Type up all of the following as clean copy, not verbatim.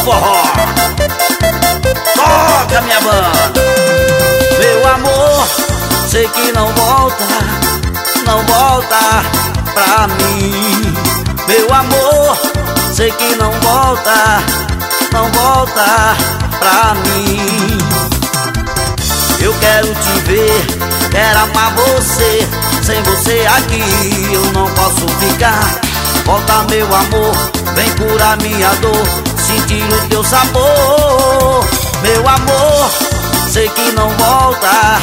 forró. Toca, minha banda. Meu amor, sei que não volta pra mim. Meu amor, sei que não volta pra mim. Eu quero te ver, quero amar você. Sem você aqui eu não posso ficar. Volta, meu amor, vem curar minha dor, sentir o teu sabor. Meu amor, sei que não volta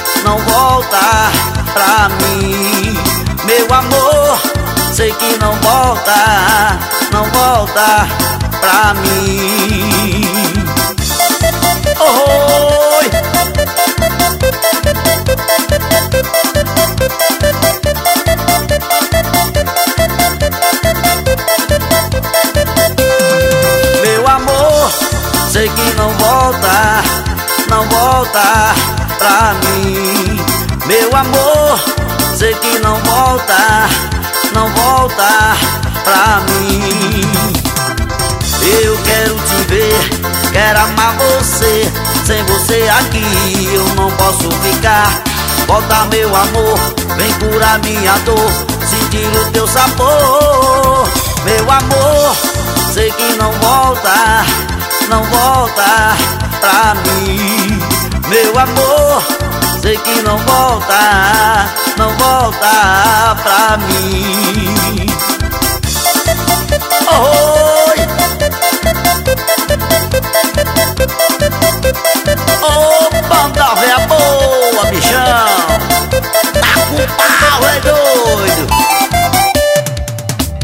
pra mim. Meu amor, sei que não volta pra mim. Oi! Meu amor, sei que não volta pra mim. Meu amor, sei que não volta pra mim. Eu quero te ver, quero amar você. Sem você aqui eu não posso ficar. Volta, meu amor, vem curar minha dor, sentir o teu sabor. Meu amor, sei que não volta pra mim. Meu amor, sei que não volta pra mim.